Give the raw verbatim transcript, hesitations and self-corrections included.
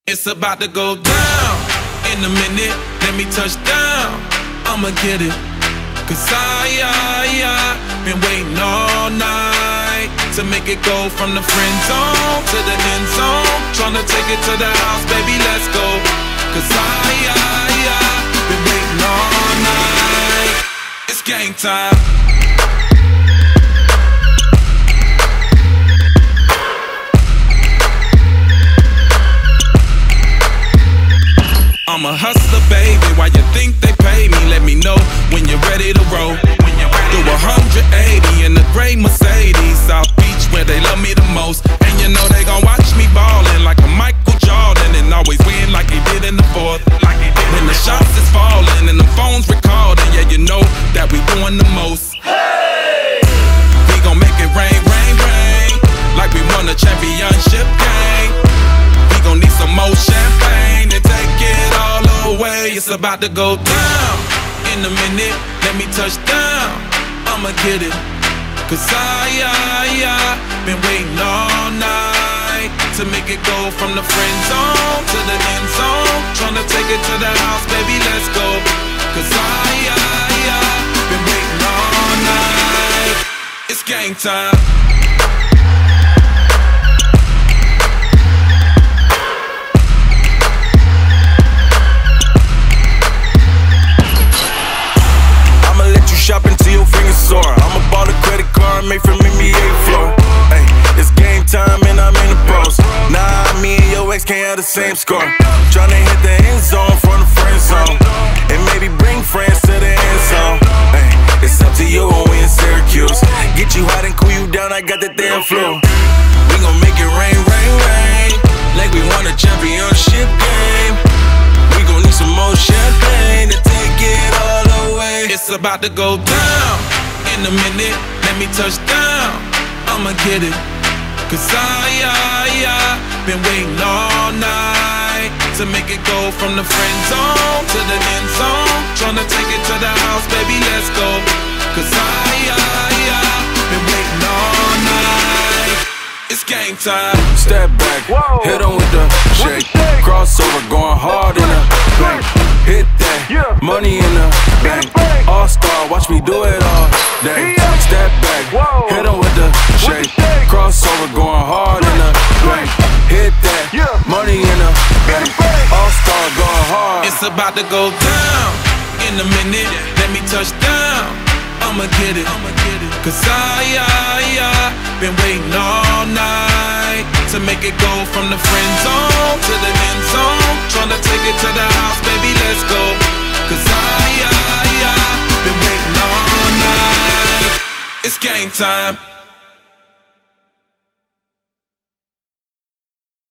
It's about to go down. In a minute, let me touch down. I'ma get it. Cause I, I, I been waiting all night to make it go from the friend zone to the end zone. Tryna take it to the house, baby, let's go. Cause I, I, I been waiting all night. It's game time. I'm a hustler, baby. Why you think they pay me? Let me know when you're ready to roll. Do a hundred eighty in the gray Mercedes, South Beach, where they love me the most. And you know they gon' watch me ballin' like a Michael Jordan, and always win like he did in the fourth. When the shots is falling and the phones recording, yeah, you know that we doing the most. Hey! We gon' make it rain, rain, rain, like we won a championship game. We gon' need some more champagne to take it all away. It's about to go down. In a minute, let me touch down. I'ma get it. Cause I, I, I been waiting all night to make it go from the friend zone to the end zone. Tryna take it to the house, baby, let's go. Cause I, I, I been waiting all night. It's game time. Shop until your fingers sore. I'ma ball a credit card made from N B A floor. Hey, it's game time and I'm in the pros. Nah, me and your ex can't have the same score. Tryna hit the end zone from the friend zone, and maybe bring friends to the end zone. Hey, it's up to you when we in Syracuse. Get you hot and cool you down, I got the damn flu. We gon' make it rain, rain, rain, like we won a championship game. We gon' need some more champagne to take it all away. It's about to go down. In a minute, let me touch down. I'ma get it. Cause I, I, I been waiting all night to make it go from the friend zone to the end zone. Tryna take it to the house, baby, let's go. Cause I, I, I been waiting all night. It's game time. Step back, whoa. Hit him with the shake. Crossover, going hard in the bank. Hit that, yeah. Money in the bank. All-star, watch me do it all day. Step back, whoa. Hit him with the shake. Crossover, going hard in the bank. Hit that, yeah. Money in the bank. All-star, going hard. It's about to go down. In a minute, let me touch down. I'ma get it. Cause I, I, I been waiting all night to make it go from the friend zone to the end zone. Tryna take it to the house, baby, let's go. Cause I, I, I been waiting all night. It's game time.